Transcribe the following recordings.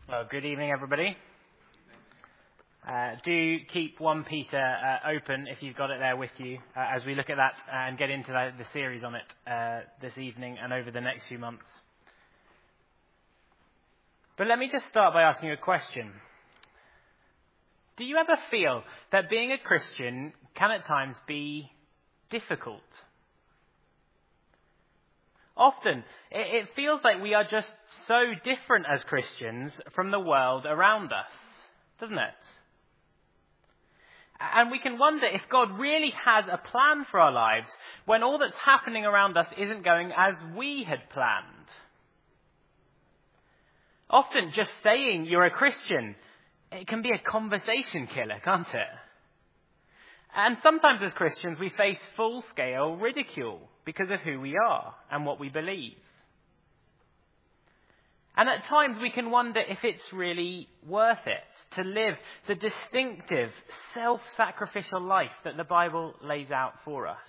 Well, good evening, everybody. Do keep 1 Peter open if you've got it there with you as we look at that and get into the series on it this evening and over the next few months. But let me just start by asking you a question. Do you ever feel that being a Christian can at times be difficult? Often, it feels like we are just so different as Christians from the world around us, doesn't it? And we can wonder if God really has a plan for our lives when all that's happening around us isn't going as we had planned. Often, just saying you're a Christian, it can be a conversation killer, can't it? And sometimes as Christians, we face full-scale ridicule because of who we are and what we believe. And at times we can wonder if it's really worth it to live the distinctive, self-sacrificial life that the Bible lays out for us.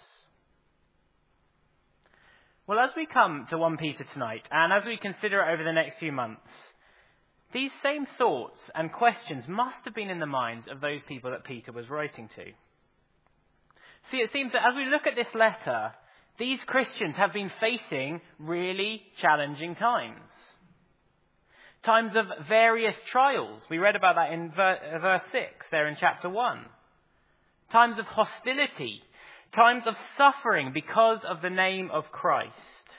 Well, as we come to 1 Peter tonight, and as we consider it over the next few months, these same thoughts and questions must have been in the minds of those people that Peter was writing to. See, it seems that as we look at this letter, these Christians have been facing really challenging times. Times of various trials. We read about that in verse 6 there in chapter 1. Times of hostility. Times of suffering because of the name of Christ.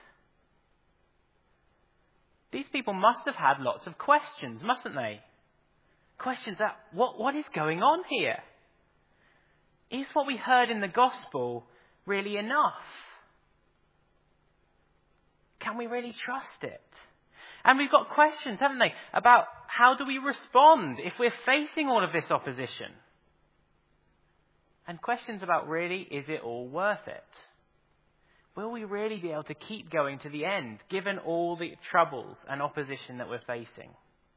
These people must have had lots of questions, mustn't they? Questions that, what is going on here? Is what we heard in the gospel really enough? Can we really trust it? And we've got questions, haven't they, about how do we respond if we're facing all of this opposition? And questions about really, is it all worth it? Will we really be able to keep going to the end, given all the troubles and opposition that we're facing?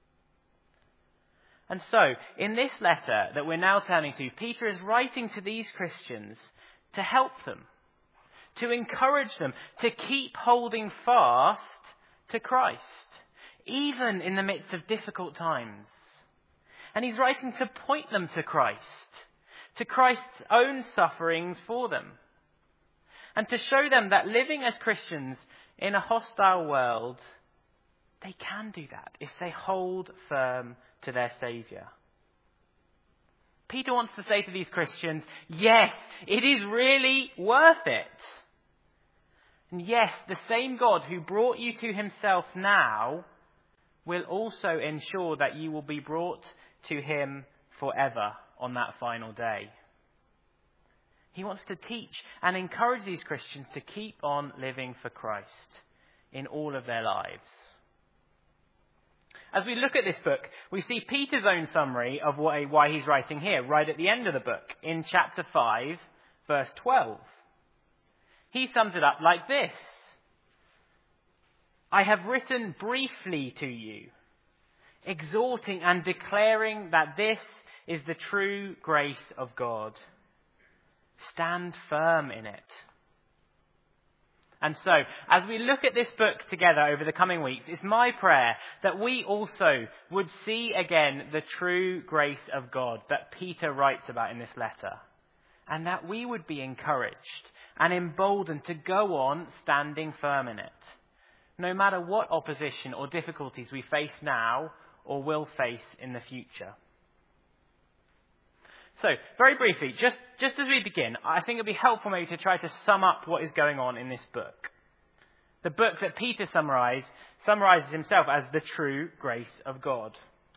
And so, in this letter that we're now turning to, Peter is writing to these Christians to help them, to encourage them to keep holding fast to Christ, even in the midst of difficult times. And he's writing to point them to Christ's own sufferings for them, and to show them that living as Christians in a hostile world, they can do that if they hold firm to their Saviour. Peter wants to say to these Christians, yes, it is really worth it. And yes, the same God who brought you to himself now will also ensure that you will be brought to him forever on that final day. He wants to teach and encourage these Christians to keep on living for Christ in all of their lives. As we look at this book, we see Peter's own summary of why he's writing here, right at the end of the book, in chapter 5, verse 12. He sums it up like this. I have written briefly to you, exhorting and declaring that this is the true grace of God. Stand firm in it. And so, as we look at this book together over the coming weeks, it's my prayer that we also would see again the true grace of God that Peter writes about in this letter. And that we would be encouraged and emboldened to go on standing firm in it, no matter what opposition or difficulties we face now or will face in the future. So, very briefly, just as we begin, I think it would be helpful maybe to try to sum up what is going on in this book. The book that Peter summarizes himself as the true grace of God.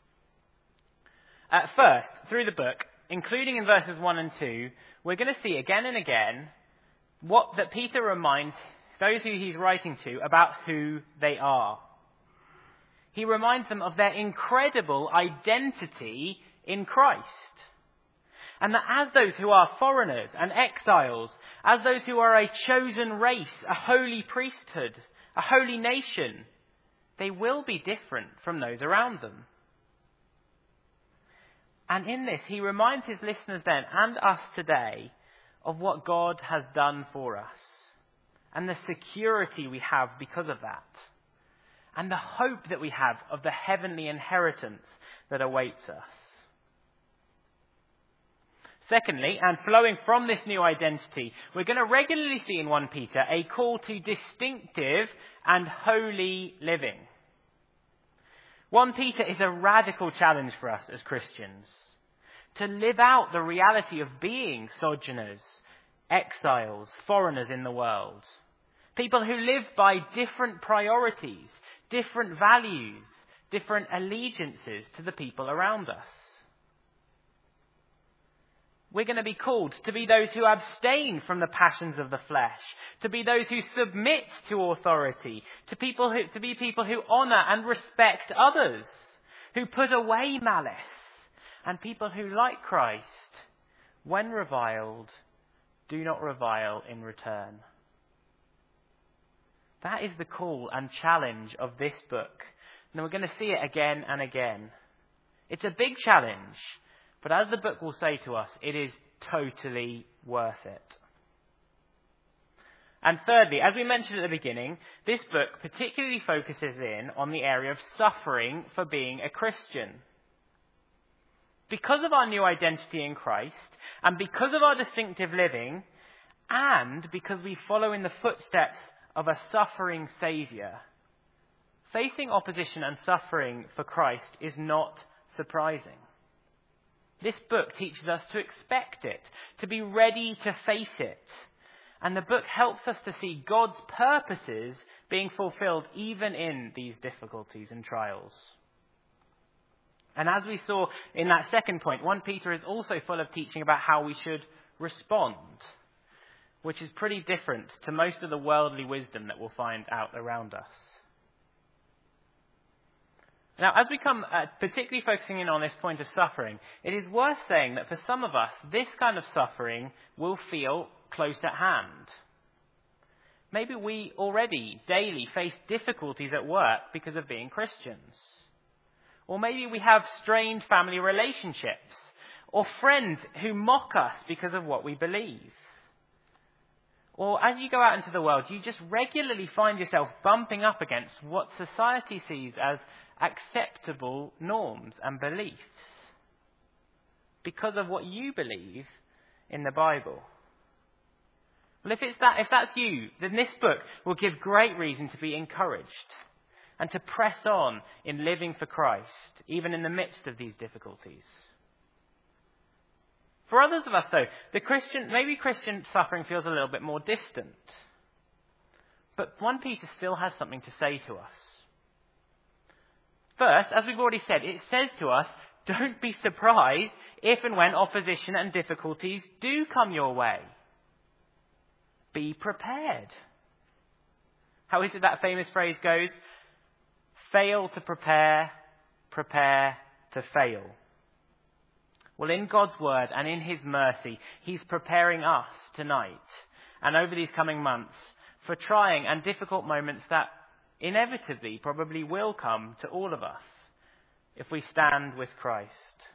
At first, through the book, including in verses 1 and 2, we're going to see again and again that Peter reminds those who he's writing to about who they are. He reminds them of their incredible identity in Christ. And that as those who are foreigners and exiles, as those who are a chosen race, a holy priesthood, a holy nation, they will be different from those around them. And in this, he reminds his listeners then and us today of what God has done for us and the security we have because of that. and the hope that we have of the heavenly inheritance that awaits us. Secondly, and flowing from this new identity, we're going to regularly see in 1 Peter a call to distinctive and holy living. 1 Peter is a radical challenge for us as Christians to live out the reality of being sojourners, exiles, foreigners in the world. People who live by different priorities, different values, different allegiances to the people around us. We're going to be called to be those who abstain from the passions of the flesh, to be those who submit to authority, to be people who honour and respect others, who put away malice, and people who, like Christ, when reviled, do not revile in return. That is the call and challenge of this book. And we're going to see it again and again. It's a big challenge, but as the book will say to us, it is totally worth it. And thirdly, as we mentioned at the beginning, this book particularly focuses in on the area of suffering for being a Christian. Because of our new identity in Christ, and because of our distinctive living, and because we follow in the footsteps of a suffering Saviour, facing opposition and suffering for Christ is not surprising. This book teaches us to expect it, to be ready to face it. And the book helps us to see God's purposes being fulfilled even in these difficulties and trials. And as we saw in that second point, 1 Peter is also full of teaching about how we should respond, which is pretty different to most of the worldly wisdom that we'll find out around us. Now, as we come particularly focusing in on this point of suffering, it is worth saying that for some of us, this kind of suffering will feel close at hand. Maybe we already daily face difficulties at work because of being Christians. Or maybe we have strained family relationships, or friends who mock us because of what we believe. Or as you go out into the world, you just regularly find yourself bumping up against what society sees as acceptable norms and beliefs because of what you believe in the Bible. Well, if that's you, then this book will give great reason to be encouraged and to press on in living for Christ, even in the midst of these difficulties. For others of us, though, maybe Christian suffering feels a little bit more distant. But 1 Peter still has something to say to us. First, as we've already said, it says to us, don't be surprised if and when opposition and difficulties do come your way. Be prepared. How is it that famous phrase goes? Fail to prepare, prepare to fail. Well, in God's word and in his mercy, he's preparing us tonight and over these coming months for trying and difficult moments that inevitably probably will come to all of us if we stand with Christ.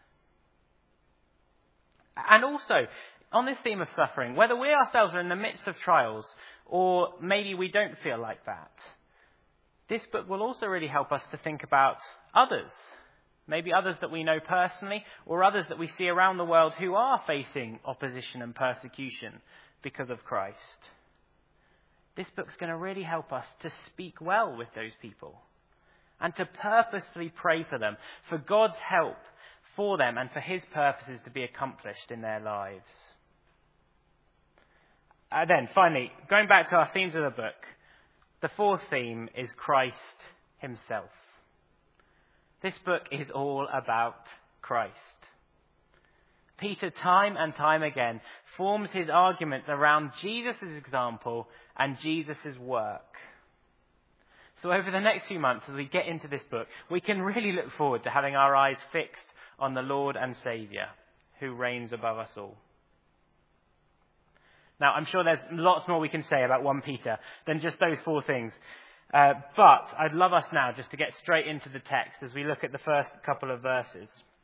And also, on this theme of suffering, whether we ourselves are in the midst of trials or maybe we don't feel like that, this book will also really help us to think about others. Maybe others that we know personally or others that we see around the world who are facing opposition and persecution because of Christ. This book's going to really help us to speak well with those people and to purposefully pray for them, for God's help for them and for his purposes to be accomplished in their lives. Then, finally, going back to our themes of the book, the fourth theme is Christ himself. This book is all about Christ. Peter, time and time again, forms his arguments around Jesus' example and Jesus' work. So over the next few months, as we get into this book, we can really look forward to having our eyes fixed on the Lord and Saviour, who reigns above us all. Now, I'm sure there's lots more we can say about 1 Peter than just those four things. But I'd love us now just to get straight into the text as we look at the first couple of verses.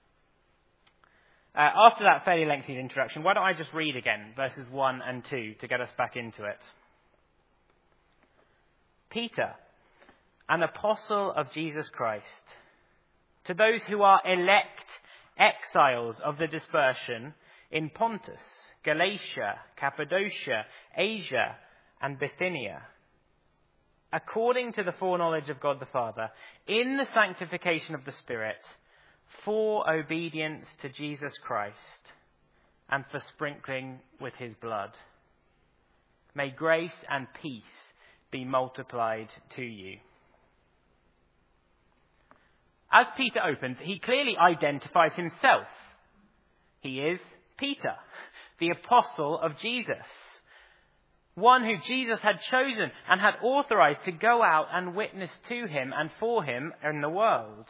After that fairly lengthy introduction, why don't I just read again verses 1 and 2 to get us back into it. Peter, an apostle of Jesus Christ, to those who are elect exiles of the dispersion in Pontus, Galatia, Cappadocia, Asia, and Bithynia, according to the foreknowledge of God the Father, in the sanctification of the Spirit, for obedience to Jesus Christ, and for sprinkling with his blood. May grace and peace be multiplied to you. As Peter opens, he clearly identifies himself. He is Peter, the apostle of Jesus, one who Jesus had chosen and had authorized to go out and witness to him and for him in the world.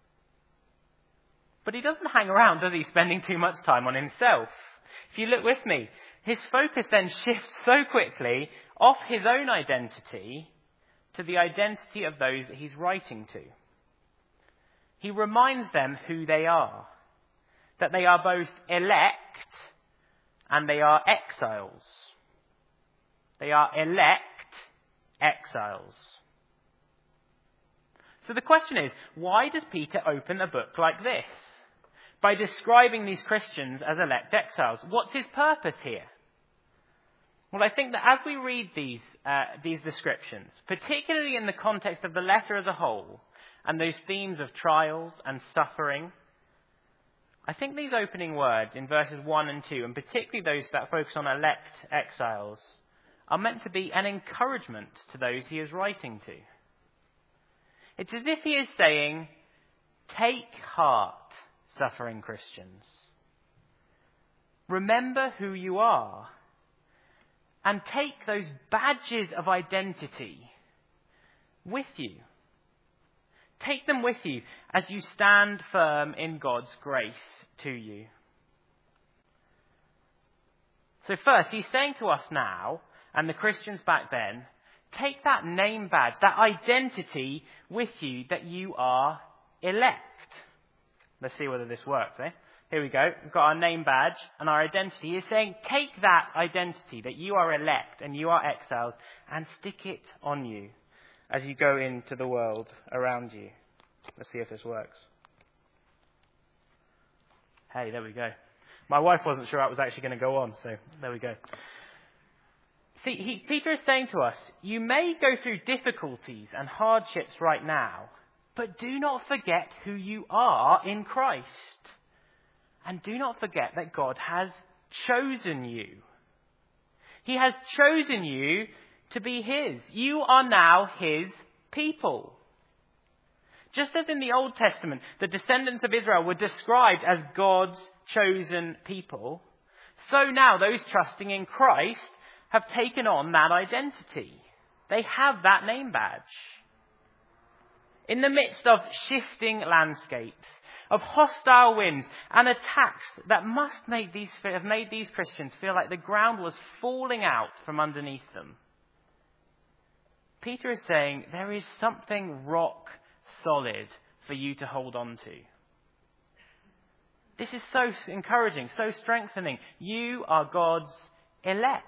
But he doesn't hang around, does he, spending too much time on himself? If you look with me, his focus then shifts so quickly off his own identity to the identity of those that he's writing to. He reminds them who they are, that they are both elect and they are exiles. They are elect exiles. So the question is, why does Peter open a book like this by describing these Christians as elect exiles? What's his purpose here? Well, I think that as we read these descriptions, particularly in the context of the letter as a whole, and those themes of trials and suffering, I think these opening words in verses 1 and 2, and particularly those that focus on elect exiles, are meant to be an encouragement to those he is writing to. It's as if he is saying, take heart, suffering Christians. Remember who you are, and take those badges of identity with you. Take them with you as you stand firm in God's grace to you. So first, he's saying to us now, and the Christians back then, take that name badge, that identity with you that you are elect. Let's see whether this works, eh? Here we go. We've got our name badge and our identity. He's saying, take that identity that you are elect and you are exiles and stick it on you as you go into the world around you. Let's see if this works. Hey, there we go. My wife wasn't sure I was actually going to go on, so there we go. See, Peter is saying to us, you may go through difficulties and hardships right now, but do not forget who you are in Christ. And do not forget that God has chosen you. He has chosen you to be his. You are now his people. Just as in the Old Testament, the descendants of Israel were described as God's chosen people, so now those trusting in Christ have taken on that identity. They have that name badge. In the midst of shifting landscapes, of hostile winds and attacks that have made these Christians feel like the ground was falling out from underneath them, Peter is saying there is something rock solid for you to hold on to. This is so encouraging, so strengthening. You are God's elect.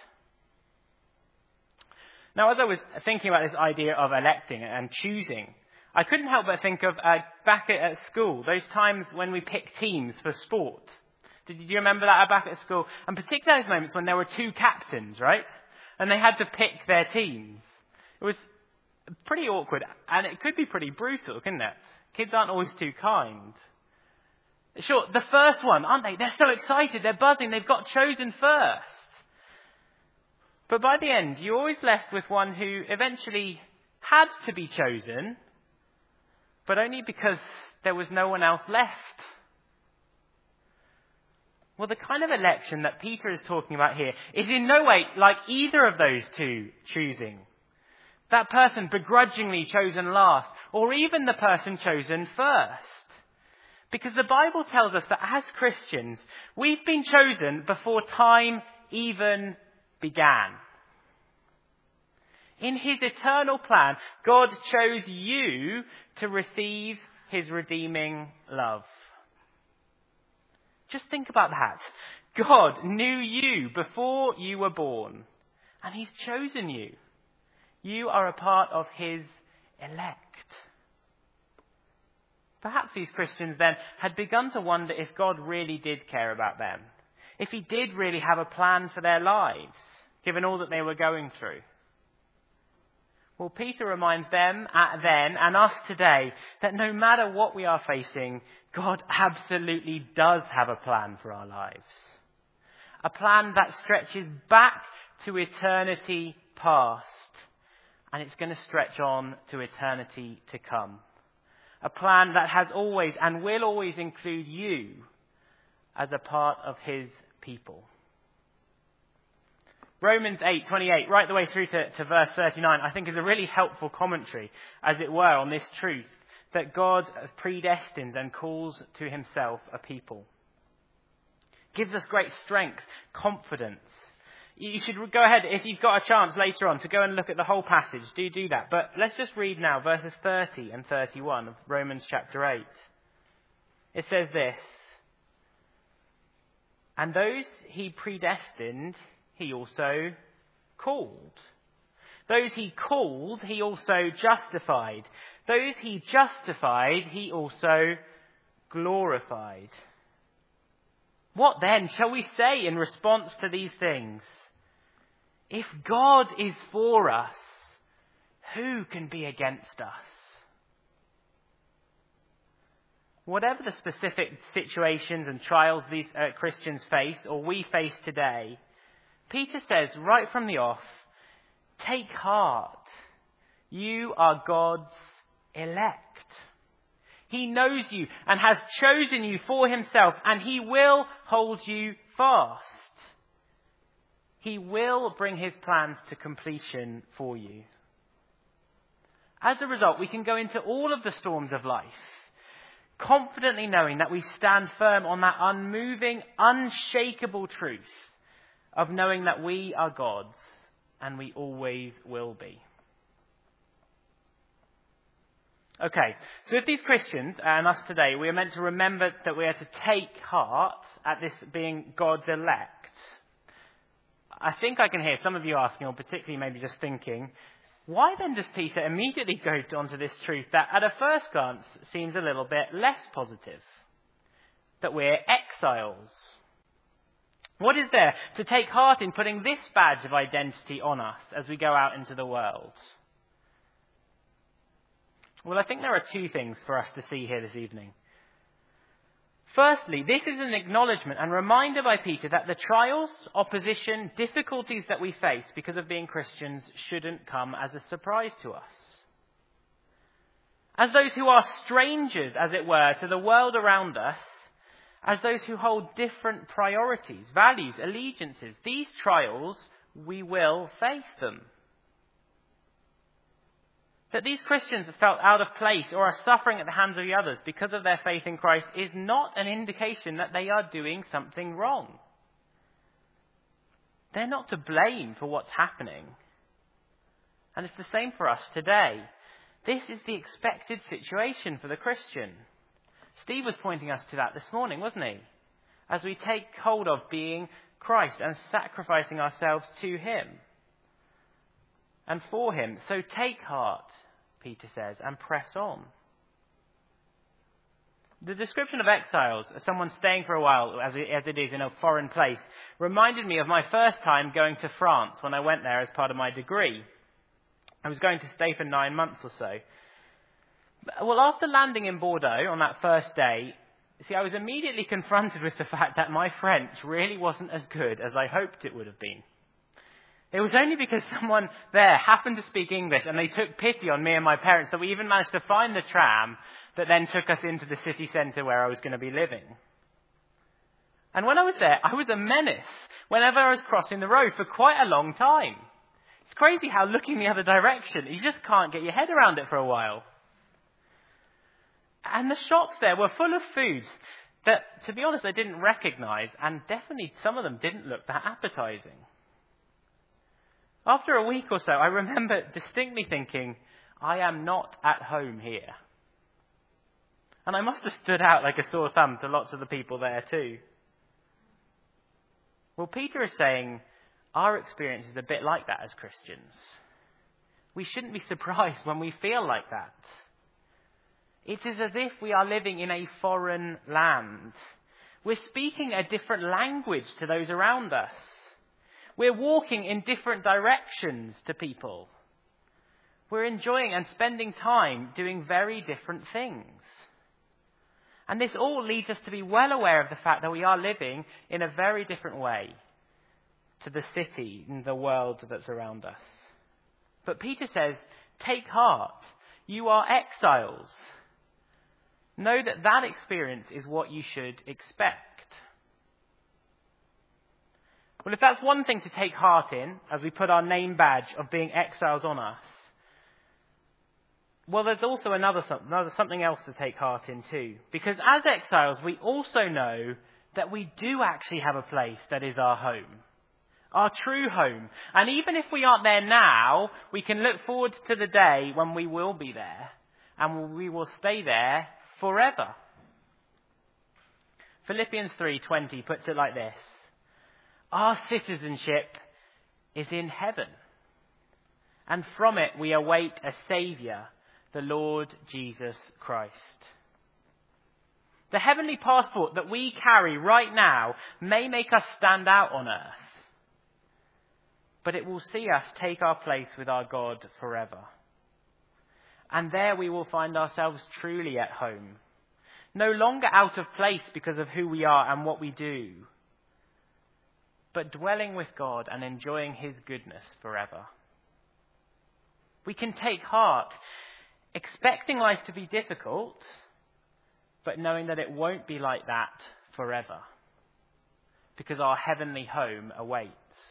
Now, as I was thinking about this idea of electing and choosing, I couldn't help but think of back at school, those times when we picked teams for sport. Did you remember that back at school? And particularly those moments when there were two captains, right? And they had to pick their teams. It was pretty awkward, and it could be pretty brutal, couldn't it? Kids aren't always too kind. Sure, the first one, aren't they? They're so excited, they're buzzing, they've got chosen first. But by the end, you're always left with one who eventually had to be chosen, but only because there was no one else left. Well, the kind of election that Peter is talking about here is in no way like either of those two choosing. That person begrudgingly chosen last, or even the person chosen first. Because the Bible tells us that as Christians, we've been chosen before time even began. In his eternal plan, God chose you to receive his redeeming love. Just think about that. God knew you before you were born, and he's chosen you. You are a part of his elect. Perhaps these Christians then had begun to wonder if God really did care about them, if he did really have a plan for their lives, given all that they were going through. Well, Peter reminds them then and us today that no matter what we are facing, God absolutely does have a plan for our lives. A plan that stretches back to eternity past, and it's going to stretch on to eternity to come. A plan that has always and will always include you as a part of his people. Romans 8:28, right the way through to verse 39, I think is a really helpful commentary, as it were, on this truth that God predestines and calls to himself a people. Gives us great strength, confidence. You should go ahead, if you've got a chance later on, to go and look at the whole passage. Do that. But let's just read now verses 30 and 31 of Romans chapter 8. It says this: "And those he predestined, he also called. Those he called, he also justified. Those he justified, he also glorified." What then shall we say in response to these things? If God is for us, who can be against us? Whatever the specific situations and trials these Christians face, or we face today, Peter says right from the off, take heart. You are God's elect. He knows you and has chosen you for himself, and he will hold you fast. He will bring his plans to completion for you. As a result, we can go into all of the storms of life, confidently knowing that we stand firm on that unmoving, unshakable truth of knowing that we are God's and we always will be. Okay, so if these Christians and us today, we are meant to remember that we are to take heart at this being God's elect, I think I can hear some of you asking, or particularly maybe just thinking, why then does Peter immediately go on to this truth that at a first glance seems a little bit less positive? That we're exiles. What is there to take heart in putting this badge of identity on us as we go out into the world? Well, I think there are two things for us to see here this evening. Firstly, this is an acknowledgement and reminder by Peter that the trials, opposition, difficulties that we face because of being Christians shouldn't come as a surprise to us. As those who are strangers, as it were, to the world around us, as those who hold different priorities, values, allegiances, these trials, we will face them. That these Christians have felt out of place or are suffering at the hands of the others because of their faith in Christ is not an indication that they are doing something wrong. They're not to blame for what's happening. And it's the same for us today. This is the expected situation for the Christian. Steve was pointing us to that this morning, wasn't he? As we take hold of being Christ and sacrificing ourselves to him and for him. So take heart, Peter says, and press on. The description of exiles, as someone staying for a while, as it is in a foreign place, reminded me of my first time going to France when I went there as part of my degree. I was going to stay for 9 months or so. Well, after landing in Bordeaux on that first day, I was immediately confronted with the fact that my French really wasn't as good as I hoped it would have been. It was only because someone there happened to speak English and they took pity on me and my parents that we even managed to find the tram that then took us into the city centre where I was going to be living. And when I was there, I was a menace whenever I was crossing the road for quite a long time. It's crazy how looking the other direction, you just can't get your head around it for a while. And the shops there were full of foods that, to be honest, I didn't recognise, and definitely some of them didn't look that appetising. After a week or so, I remember distinctly thinking, I am not at home here. And I must have stood out like a sore thumb to lots of the people there too. Well, Peter is saying our experience is a bit like that as Christians. we shouldn't be surprised when we feel like that. It is as if we are living in a foreign land. We're speaking a different language to those around us. We're walking in different directions to people. We're enjoying and spending time doing very different things. And this all leads us to be well aware of the fact that we are living in a very different way to the city and the world that's around us. But Peter says, take heart. You are exiles. Know that that experience is what you should expect. Well, if that's one thing to take heart in, as we put our name badge of being exiles on us, well, there's also something else to take heart in too. Because as exiles, we also know that we do actually have a place that is our home. Our true home. And even if we aren't there now, we can look forward to the day when we will be there. And we will stay there forever. Philippians 3:20 puts it like this. Our citizenship is in heaven. And from it we await a Saviour, the Lord Jesus Christ. The heavenly passport that we carry right now may make us stand out on earth. But it will see us take our place with our God forever. And there we will find ourselves truly at home. No longer out of place because of who we are and what we do. But dwelling with God and enjoying his goodness forever. We can take heart, expecting life to be difficult, but knowing that it won't be like that forever. Because our heavenly home awaits.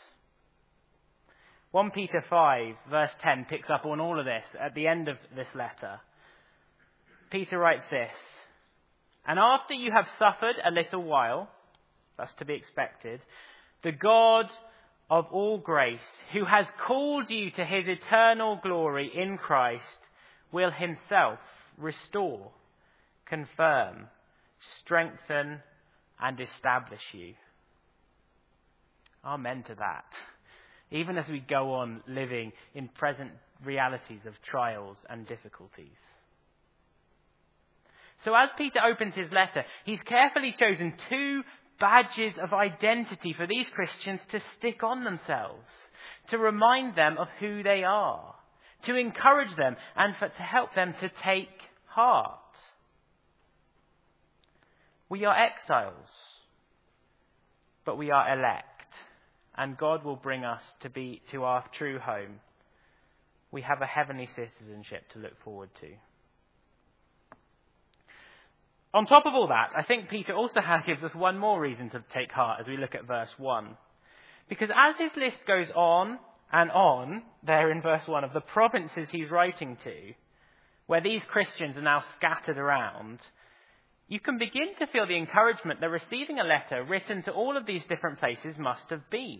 1 Peter 5 verse 10 picks up on all of this at the end of this letter. Peter writes this, and after you have suffered a little while, that's to be expected, the God of all grace, who has called you to his eternal glory in Christ, will himself restore, confirm, strengthen, and establish you. Amen to that. Even as we go on living in present realities of trials and difficulties. So as Peter opens his letter, he's carefully chosen two badges of identity for these Christians to stick on themselves, to remind them of who they are, to encourage them and to help them to take heart. We are exiles, but we are elect. And God will bring us to our true home. We have a heavenly citizenship to look forward to. On top of all that, I think Peter also gives us one more reason to take heart as we look at verse 1. Because as his list goes on and on, there in verse 1 of the provinces he's writing to, where these Christians are now scattered around, you can begin to feel the encouragement that receiving a letter written to all of these different places must have been.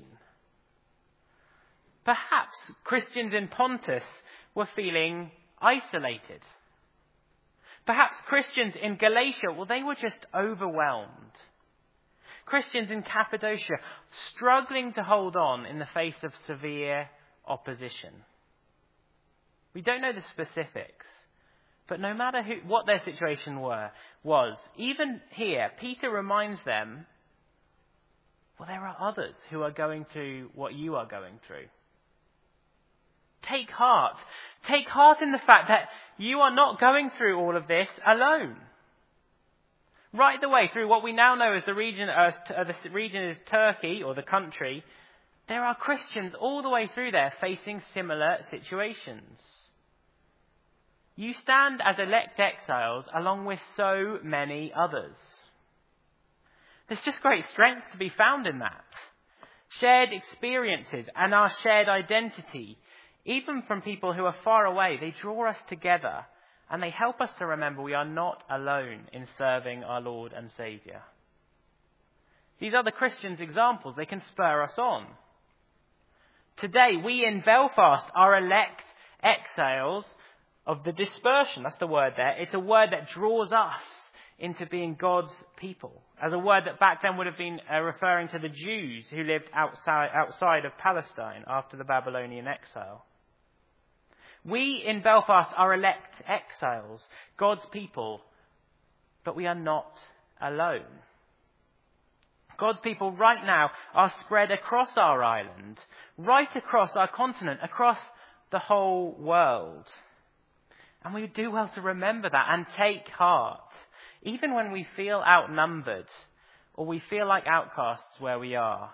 Perhaps Christians in Pontus were feeling isolated. Perhaps Christians in Galatia, well, they were just overwhelmed. Christians in Cappadocia struggling to hold on in the face of severe opposition. We don't know the specifics. But no matter what their situation was, even here, Peter reminds them, well, there are others who are going through what you are going through. Take heart. Take heart in the fact that you are not going through all of this alone. Right the way through what we now know as the region is Turkey, or the country, there are Christians all the way through there facing similar situations. You stand as elect exiles along with so many others. There's just great strength to be found in that. Shared experiences and our shared identity, even from people who are far away, they draw us together and they help us to remember we are not alone in serving our Lord and Saviour. These other Christians' examples, they can spur us on. Today, we in Belfast are elect exiles of the dispersion. That's the word there. It's a word that draws us into being God's people. As a word that back then would have been referring to the Jews who lived outside of Palestine after the Babylonian exile. We in Belfast are elect exiles, God's people, but we are not alone. God's people right now are spread across our island, right across our continent, across the whole world. And we do well to remember that and take heart, even when we feel outnumbered or we feel like outcasts where we are.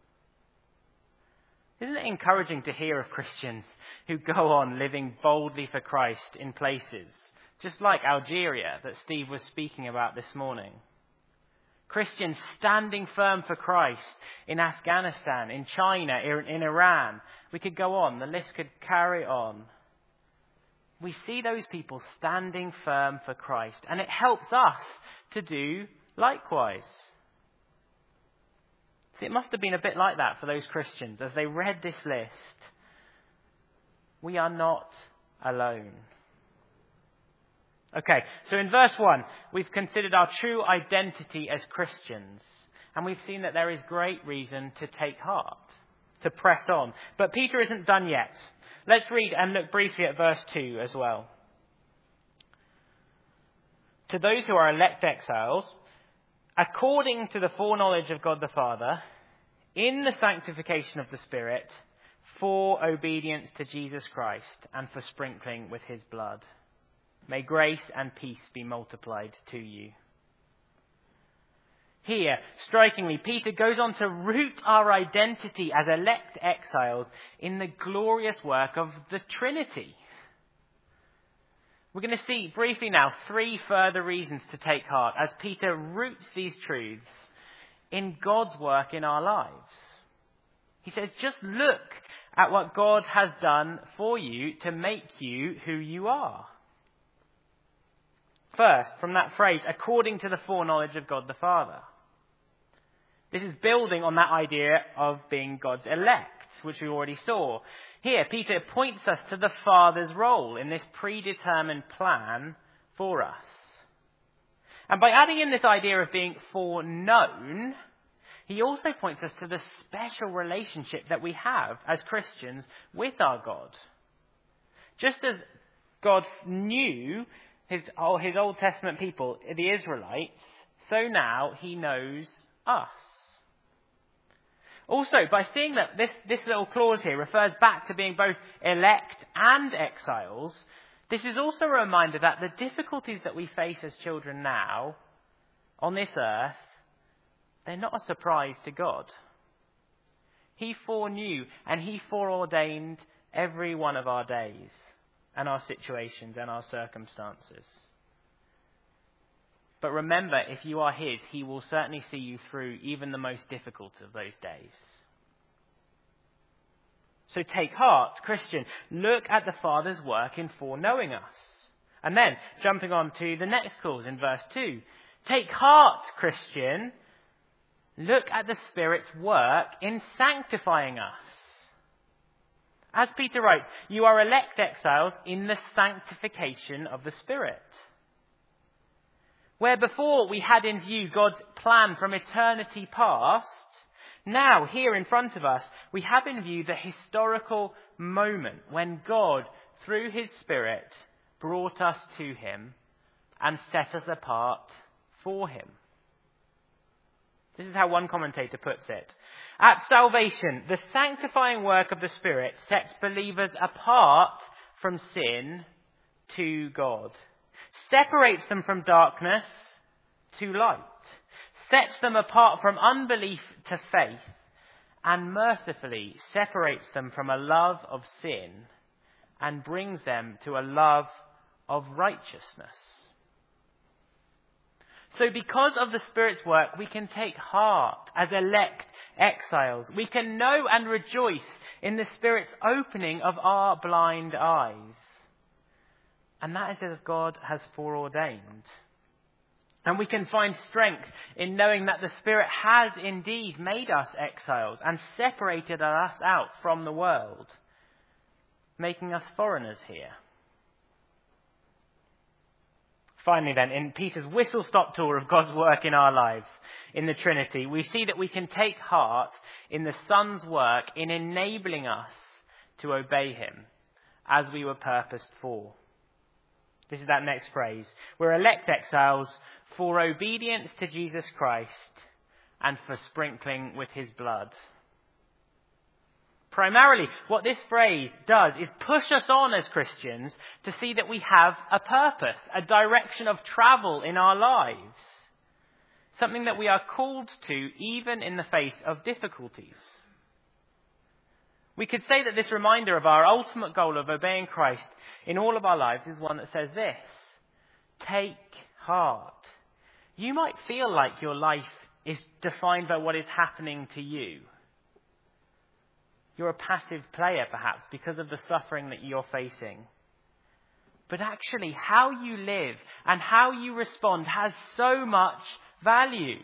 Isn't it encouraging to hear of Christians who go on living boldly for Christ in places, just like Algeria that Steve was speaking about this morning? Christians standing firm for Christ in Afghanistan, in China, in Iran. We could go on. The list could carry on. We see those people standing firm for Christ, and it helps us to do likewise. See, it must have been a bit like that for those Christians as they read this list. We are not alone. Okay, so in verse 1, we've considered our true identity as Christians, and we've seen that there is great reason to take heart, to press on. But Peter isn't done yet. Let's read and look briefly at verse 2 as well. To those who are elect exiles, according to the foreknowledge of God the Father, in the sanctification of the Spirit, for obedience to Jesus Christ and for sprinkling with his blood. May grace and peace be multiplied to you. Here, strikingly, Peter goes on to root our identity as elect exiles in the glorious work of the Trinity. We're going to see briefly now 3 further reasons to take heart as Peter roots these truths in God's work in our lives. He says, just look at what God has done for you to make you who you are. First, from that phrase, according to the foreknowledge of God the Father. This is building on that idea of being God's elect, which we already saw. Here, Peter points us to the Father's role in this predetermined plan for us. And by adding in this idea of being foreknown, he also points us to the special relationship that we have as Christians with our God. Just as God knew his Old Testament people, the Israelites, so now he knows us. Also, by seeing that this little clause here refers back to being both elect and exiles, this is also a reminder that the difficulties that we face as children now on this earth, they're not a surprise to God. He foreknew and he foreordained every one of our days and our situations and our circumstances. But remember, if you are his, he will certainly see you through even the most difficult of those days. So take heart, Christian. Look at the Father's work in foreknowing us. And then, jumping on to the next clause in verse 2. Take heart, Christian. Look at the Spirit's work in sanctifying us. As Peter writes, you are elect exiles in the sanctification of the Spirit. Where before we had in view God's plan from eternity past, now here in front of us we have in view the historical moment when God, through his Spirit, brought us to him and set us apart for him. This is how one commentator puts it. At salvation, the sanctifying work of the Spirit sets believers apart from sin to God, separates them from darkness to light, sets them apart from unbelief to faith, and mercifully separates them from a love of sin and brings them to a love of righteousness. So because of the Spirit's work, we can take heart as elect exiles. We can know and rejoice in the Spirit's opening of our blind eyes. And that is as God has foreordained. And we can find strength in knowing that the Spirit has indeed made us exiles and separated us out from the world, making us foreigners here. Finally then, in Peter's whistle-stop tour of God's work in our lives, in the Trinity, we see that we can take heart in the Son's work in enabling us to obey him as we were purposed for. This is that next phrase. We're elect exiles for obedience to Jesus Christ and for sprinkling with his blood. Primarily, what this phrase does is push us on as Christians to see that we have a purpose, a direction of travel in our lives. Something that we are called to even in the face of difficulties. We could say that this reminder of our ultimate goal of obeying Christ in all of our lives is one that says this: take heart. You might feel like your life is defined by what is happening to you. You're a passive player, perhaps, because of the suffering that you're facing. But actually, how you live and how you respond has so much value.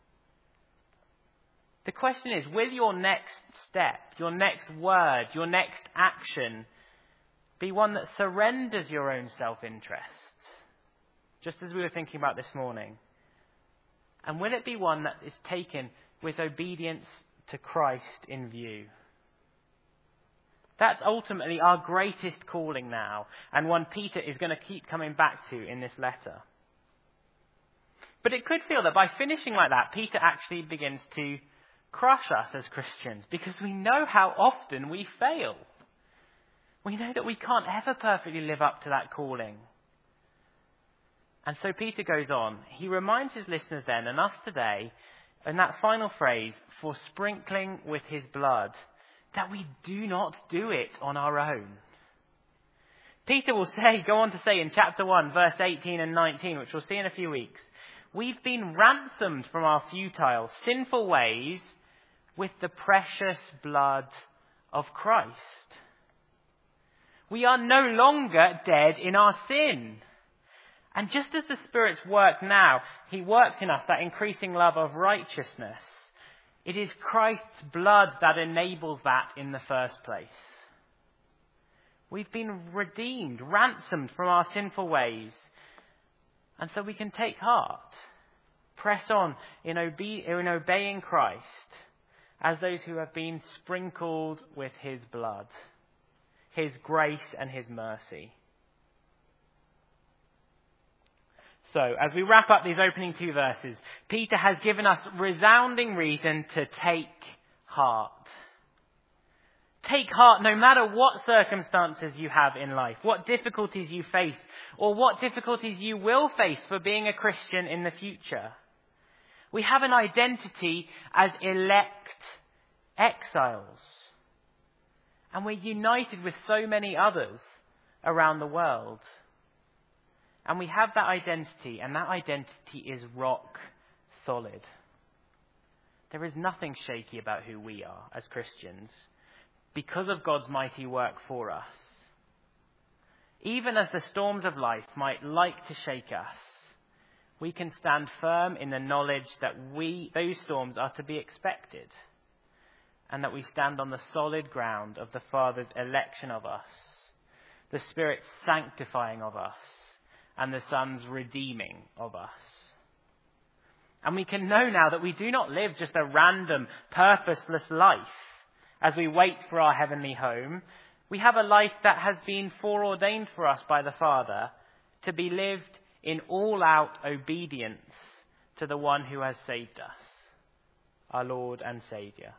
The question is, will your next step, your next word, your next action be one that surrenders your own self-interests? Just as we were thinking about this morning. And will it be one that is taken with obedience to Christ in view? That's ultimately our greatest calling now, and one Peter is going to keep coming back to in this letter. But it could feel that by finishing like that, Peter actually begins to crush us as Christians, because we know how often we fail. We know that we can't ever perfectly live up to that calling. And so Peter goes on. He reminds his listeners then, and us today, in that final phrase, for sprinkling with his blood, that we do not do it on our own. Peter will go on to say in chapter 1, verse 18 and 19, which we'll see in a few weeks, we've been ransomed from our futile, sinful ways with the precious blood of Christ. We are no longer dead in our sin. And just as the Spirit's work now, he works in us that increasing love of righteousness. It is Christ's blood that enables that in the first place. We've been redeemed, ransomed from our sinful ways. And so we can take heart, press on in obeying Christ as those who have been sprinkled with his blood, his grace and his mercy. So, as we wrap up these opening two verses, Peter has given us resounding reason to take heart. Take heart no matter what circumstances you have in life, what difficulties you face, or what difficulties you will face for being a Christian in the future. We have an identity as elect exiles. And we're united with so many others around the world. And we have that identity, and that identity is rock solid. There is nothing shaky about who we are as Christians because of God's mighty work for us. Even as the storms of life might like to shake us, we can stand firm in the knowledge that those storms are to be expected, and that we stand on the solid ground of the Father's election of us, the Spirit's sanctifying of us, and the Son's redeeming of us. And we can know now that we do not live just a random, purposeless life as we wait for our heavenly home. We have a life that has been foreordained for us by the Father to be lived in all-out obedience to the one who has saved us, our Lord and Saviour.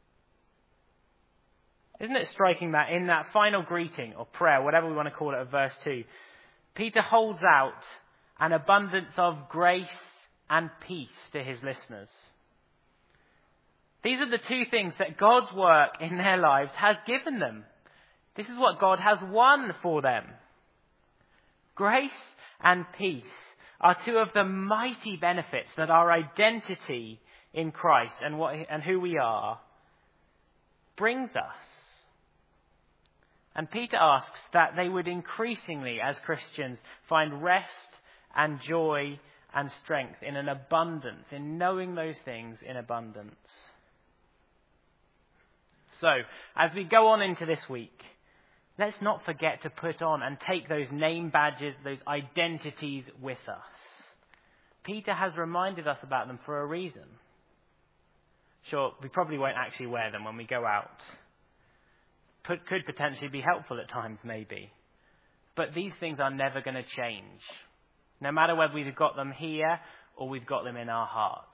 Isn't it striking that in that final greeting or prayer, whatever we want to call it, of verse 2, Peter holds out an abundance of grace and peace to his listeners. These are the two things that God's work in their lives has given them. This is what God has won for them. Grace and peace are two of the mighty benefits that our identity in Christ and who we are brings us. And Peter asks that they would increasingly, as Christians, find rest and joy and strength in an abundance, in knowing those things in abundance. So, as we go on into this week, let's not forget to put on and take those name badges, those identities with us. Peter has reminded us about them for a reason. Sure, we probably won't actually wear them when we go out. could potentially be helpful at times, maybe. But these things are never going to change, no matter whether we've got them here or we've got them in our heart.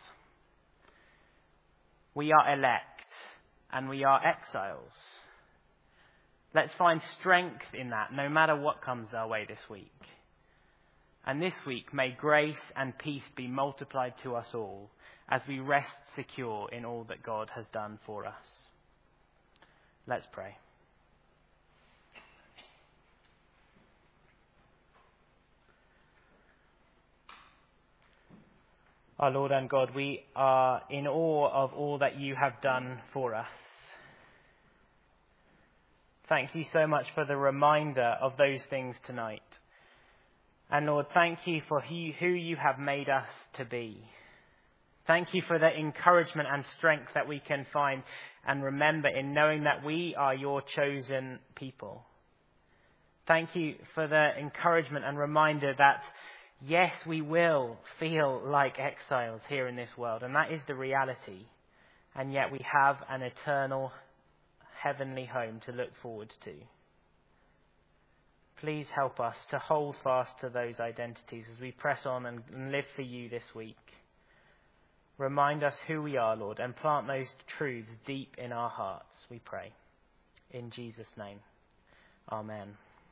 We are elect and we are exiles. Let's find strength in that, no matter what comes our way this week. And this week, may grace and peace be multiplied to us all as we rest secure in all that God has done for us. Let's pray. Our Lord and God, we are in awe of all that you have done for us. Thank you so much for the reminder of those things tonight. And Lord, thank you for who you have made us to be. Thank you for the encouragement and strength that we can find and remember in knowing that we are your chosen people. Thank you for the encouragement and reminder that, yes, we will feel like exiles here in this world, and that is the reality. And yet we have an eternal heavenly home to look forward to. Please help us to hold fast to those identities as we press on and live for you this week. Remind us who we are, Lord, and plant those truths deep in our hearts, we pray. In Jesus' name, amen.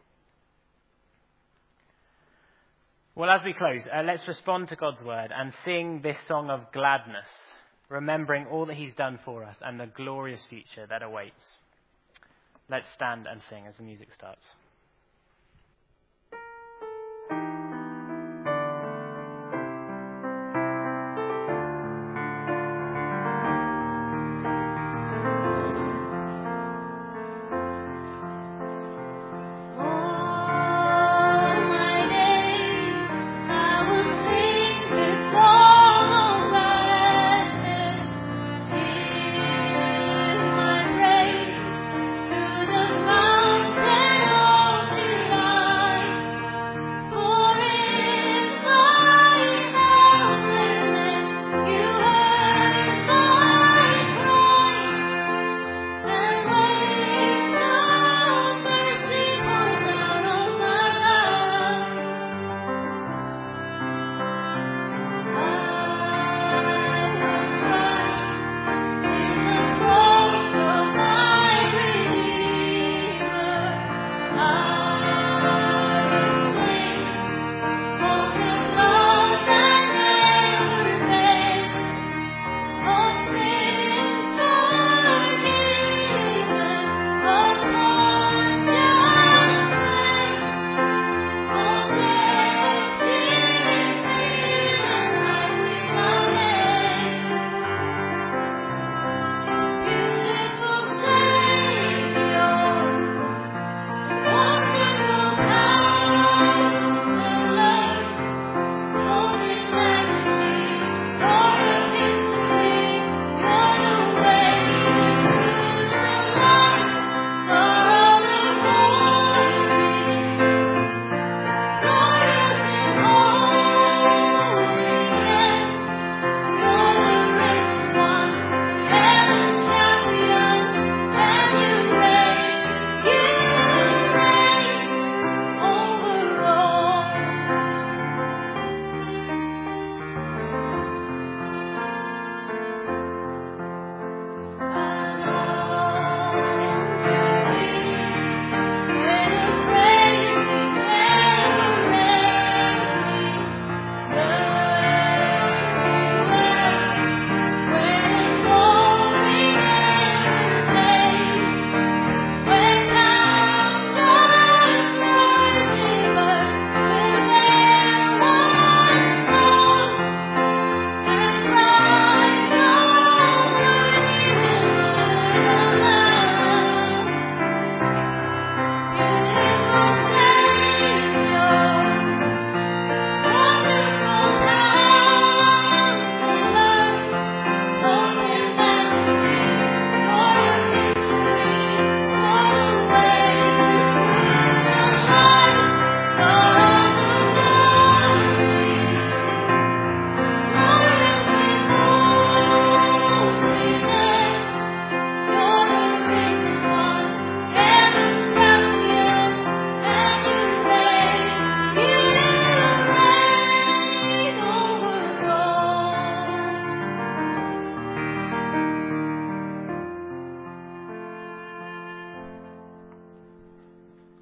Well, as we close, let's respond to God's word and sing this song of gladness, remembering all that he's done for us and the glorious future that awaits. Let's stand and sing as the music starts. Oh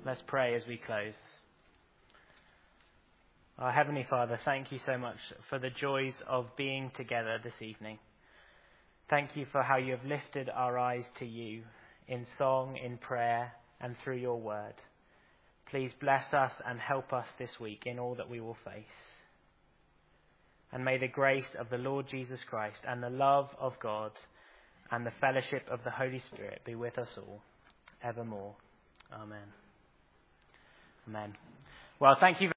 Let's pray as we close. Our Heavenly Father, thank you so much for the joys of being together this evening. Thank you for how you have lifted our eyes to you in song, in prayer, and through your word. Please bless us and help us this week in all that we will face. And may the grace of the Lord Jesus Christ and the love of God and the fellowship of the Holy Spirit be with us all, evermore. Amen. Amen. Well, thank you.